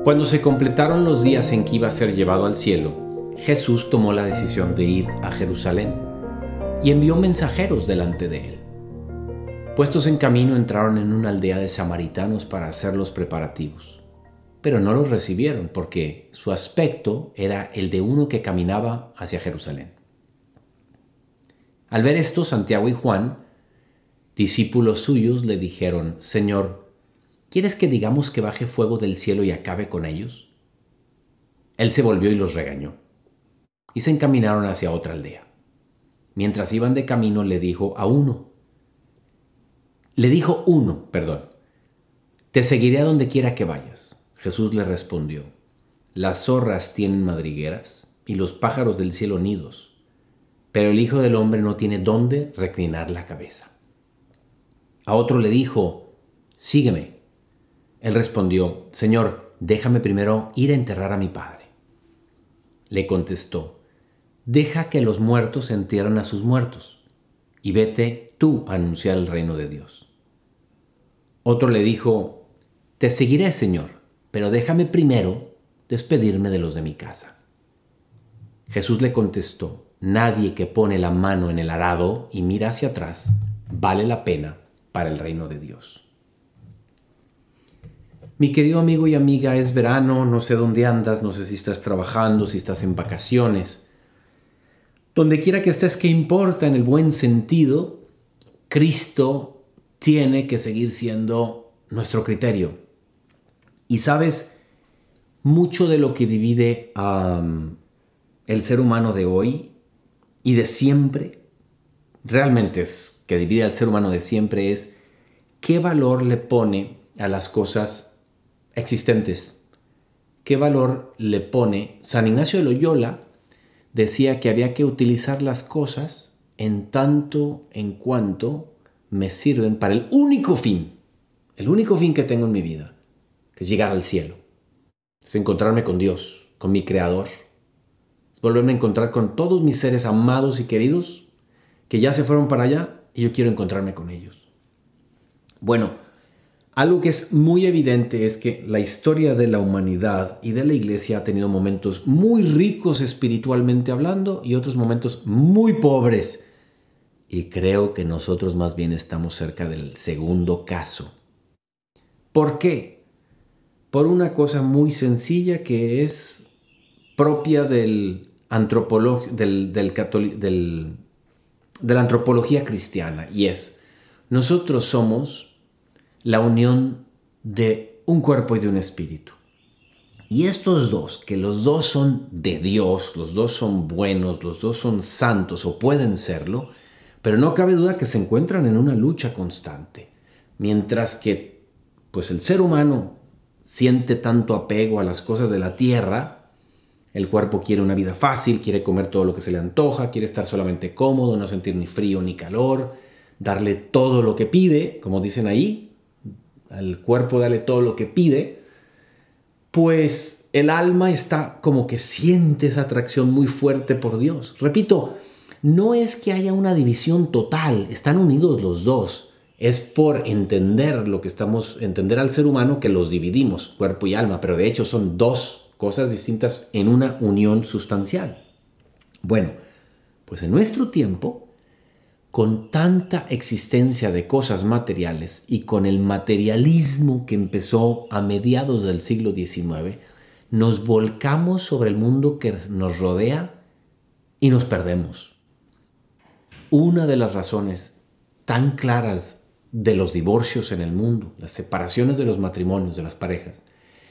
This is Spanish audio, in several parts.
Cuando se completaron los días en que iba a ser llevado al cielo, Jesús tomó la decisión de ir a Jerusalén y envió mensajeros delante de él. Puestos en camino, entraron en una aldea de samaritanos para hacer los preparativos, pero no los recibieron porque su aspecto era el de uno que caminaba hacia Jerusalén. Al ver esto, Santiago y Juan, discípulos suyos, le dijeron: «Señor, ¿quieres que digamos que baje fuego del cielo y acabe con ellos?». Él se volvió y los regañó, y se encaminaron hacia otra aldea. Mientras iban de camino, le dijo uno, «Te seguiré a donde quiera que vayas». Jesús le respondió: «Las zorras tienen madrigueras y los pájaros del cielo nidos, pero el Hijo del Hombre no tiene dónde reclinar la cabeza». A otro le dijo: «Sígueme». Él respondió: «Señor, déjame primero ir a enterrar a mi padre». Le contestó: «Deja que los muertos entierren a sus muertos, y vete tú a anunciar el reino de Dios». Otro le dijo: «Te seguiré, Señor, pero déjame primero despedirme de los de mi casa». Jesús le contestó: «Nadie que pone la mano en el arado y mira hacia atrás vale la pena para el reino de Dios». Mi querido amigo y amiga, es verano, no sé dónde andas, no sé si estás trabajando, si estás en vacaciones. Donde quiera que estés, ¿qué importa? En el buen sentido, Cristo tiene que seguir siendo nuestro criterio. Y sabes, mucho de lo que divide el ser humano de hoy y de siempre, realmente es que divide al ser humano de siempre, es qué valor le pone a las cosas existentes. ¿Qué valor le pone? San Ignacio de Loyola decía que había que utilizar las cosas en tanto en cuanto me sirven para el único fin que tengo en mi vida, que es llegar al cielo, es encontrarme con Dios, con mi Creador, es volverme a encontrar con todos mis seres amados y queridos que ya se fueron para allá y yo quiero encontrarme con ellos. Bueno, algo que es muy evidente es que la historia de la humanidad y de la Iglesia ha tenido momentos muy ricos espiritualmente hablando y otros momentos muy pobres. Y creo que nosotros más bien estamos cerca del segundo caso. ¿Por qué? Por una cosa muy sencilla que es propia de la antropología cristiana, y es: nosotros somos la unión de un cuerpo y de un espíritu. Y estos dos, que los dos son de Dios, los dos son buenos, los dos son santos o pueden serlo, pero no cabe duda que se encuentran en una lucha constante. Mientras que pues el ser humano siente tanto apego a las cosas de la tierra, el cuerpo quiere una vida fácil, quiere comer todo lo que se le antoja, quiere estar solamente cómodo, no sentir ni frío ni calor, darle todo lo que pide, como dicen ahí, al cuerpo dale todo lo que pide, pues el alma está como que siente esa atracción muy fuerte por Dios. Repito, no es que haya una división total, están unidos los dos. Es por entender entender al ser humano que los dividimos, cuerpo y alma, pero de hecho son dos cosas distintas en una unión sustancial. Bueno, pues en nuestro tiempo, con tanta existencia de cosas materiales y con el materialismo que empezó a mediados del siglo XIX, nos volcamos sobre el mundo que nos rodea y nos perdemos. Una de las razones tan claras de los divorcios en el mundo, las separaciones de los matrimonios, de las parejas,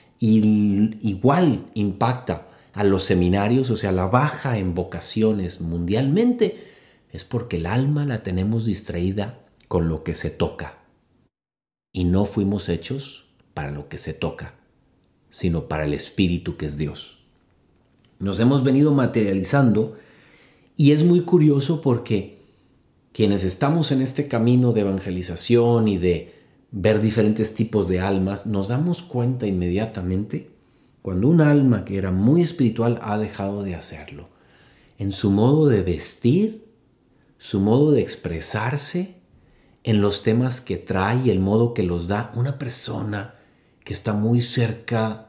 y igual impacta a los seminarios, o sea, la baja en vocaciones mundialmente, es porque el alma la tenemos distraída con lo que se toca. Y no fuimos hechos para lo que se toca, sino para el Espíritu que es Dios. Nos hemos venido materializando y es muy curioso porque quienes estamos en este camino de evangelización y de ver diferentes tipos de almas, nos damos cuenta inmediatamente cuando un alma que era muy espiritual ha dejado de hacerlo. En su modo de vestir, su modo de expresarse, en los temas que trae y el modo que los da una persona que está muy cerca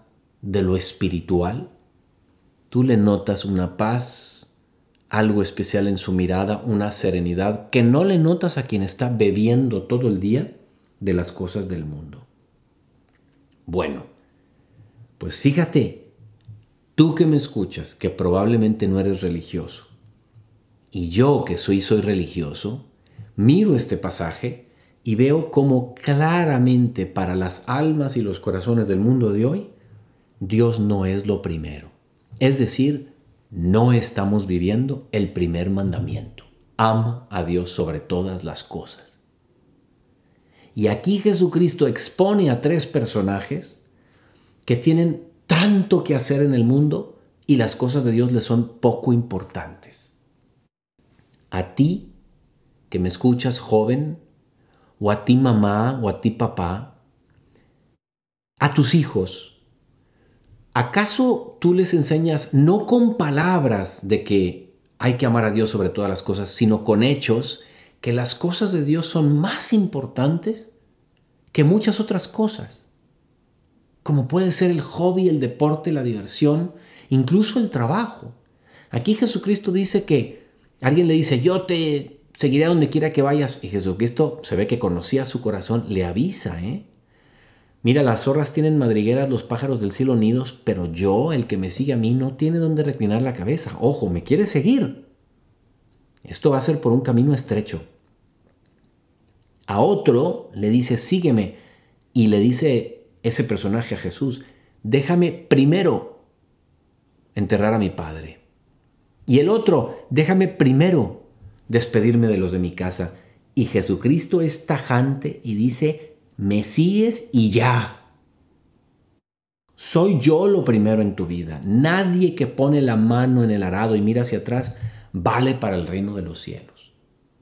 de lo espiritual, tú le notas una paz, algo especial en su mirada, una serenidad que no le notas a quien está bebiendo todo el día de las cosas del mundo. Bueno, pues fíjate, tú que me escuchas, que probablemente no eres religioso, y yo que soy religioso, miro este pasaje y veo cómo claramente para las almas y los corazones del mundo de hoy, Dios no es lo primero. Es decir, no estamos viviendo el primer mandamiento. Ama a Dios sobre todas las cosas. Y aquí Jesucristo expone a 3 personajes que tienen tanto que hacer en el mundo y las cosas de Dios les son poco importantes. A ti, que me escuchas joven, o a ti mamá, o a ti papá, a tus hijos, ¿acaso tú les enseñas no con palabras de que hay que amar a Dios sobre todas las cosas, sino con hechos, que las cosas de Dios son más importantes que muchas otras cosas? Como puede ser el hobby, el deporte, la diversión, incluso el trabajo. Aquí Jesucristo dice que alguien le dice, yo te seguiré a donde quiera que vayas. Y Jesucristo se ve que conocía su corazón, le avisa, Mira, las zorras tienen madrigueras, los pájaros del cielo nidos, pero yo, el que me sigue a mí, no tiene donde reclinar la cabeza. Ojo, me quiere seguir. Esto va a ser por un camino estrecho. A otro le dice, sígueme. Y le dice ese personaje a Jesús, déjame primero enterrar a mi padre. Y el otro, déjame primero despedirme de los de mi casa. Y Jesucristo es tajante y dice, me sigues y ya. Soy yo lo primero en tu vida. Nadie que pone la mano en el arado y mira hacia atrás vale para el reino de los cielos.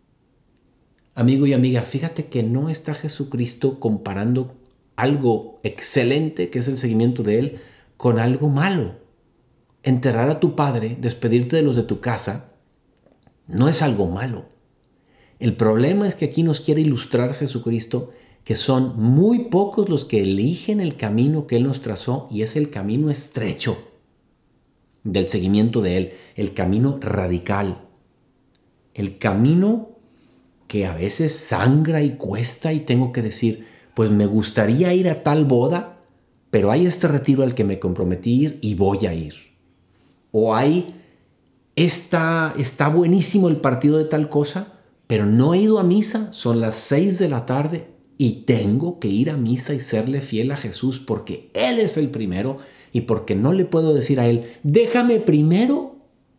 Amigo y amiga, fíjate que no está Jesucristo comparando algo excelente, que es el seguimiento de Él, con algo malo. Enterrar a tu padre, despedirte de los de tu casa, no es algo malo. El problema es que aquí nos quiere ilustrar Jesucristo que son muy pocos los que eligen el camino que Él nos trazó, y es el camino estrecho del seguimiento de Él, el camino radical, el camino que a veces sangra y cuesta y tengo que decir, pues me gustaría ir a tal boda, pero hay este retiro al que me comprometí a ir y voy a ir. O está buenísimo el partido de tal cosa, pero no he ido a misa, son las 6 de la tarde y tengo que ir a misa y serle fiel a Jesús porque Él es el primero y porque no le puedo decir a Él, déjame primero,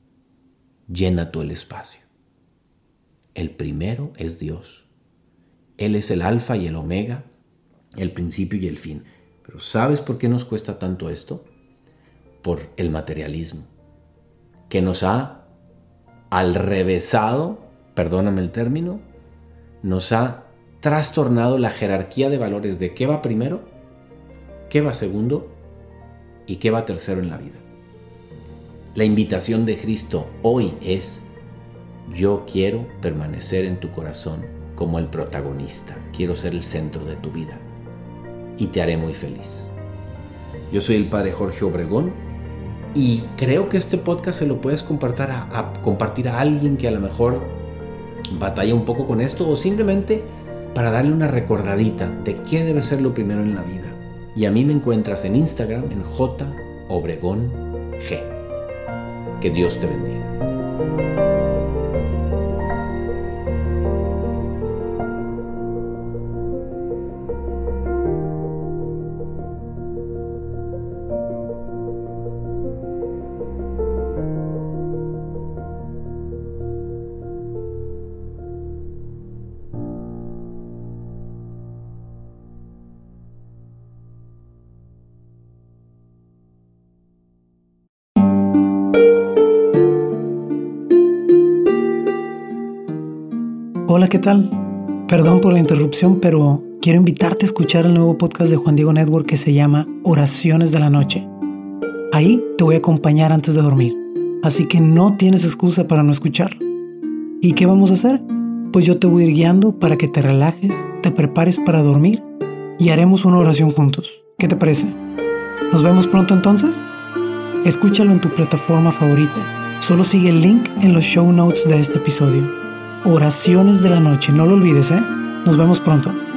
llena tú el espacio. El primero es Dios. Él es el alfa y el omega, el principio y el fin. Pero ¿sabes por qué nos cuesta tanto esto? Por el materialismo, que nos ha alrevesado, perdóname el término, nos ha trastornado la jerarquía de valores de qué va primero, qué va segundo y qué va tercero en la vida. La invitación de Cristo hoy es, yo quiero permanecer en tu corazón como el protagonista, quiero ser el centro de tu vida y te haré muy feliz. Yo soy el Padre Jorge Obregón y creo que este podcast se lo puedes compartir a alguien que a lo mejor batalla un poco con esto o simplemente para darle una recordadita de qué debe ser lo primero en la vida. Y a mí me encuentras en Instagram en JObregónG. Que Dios te bendiga. Hola, ¿qué tal? Perdón por la interrupción, pero quiero invitarte a escuchar el nuevo podcast de Juan Diego Network que se llama Oraciones de la Noche. Ahí te voy a acompañar antes de dormir, así que no tienes excusa para no escucharlo. ¿Y qué vamos a hacer? Pues yo te voy a ir guiando para que te relajes, te prepares para dormir y haremos una oración juntos. ¿Qué te parece? ¿Nos vemos pronto entonces? Escúchalo en tu plataforma favorita. Solo sigue el link en los show notes de este episodio. Oraciones de la noche, no lo olvides, ¿eh? Nos vemos pronto.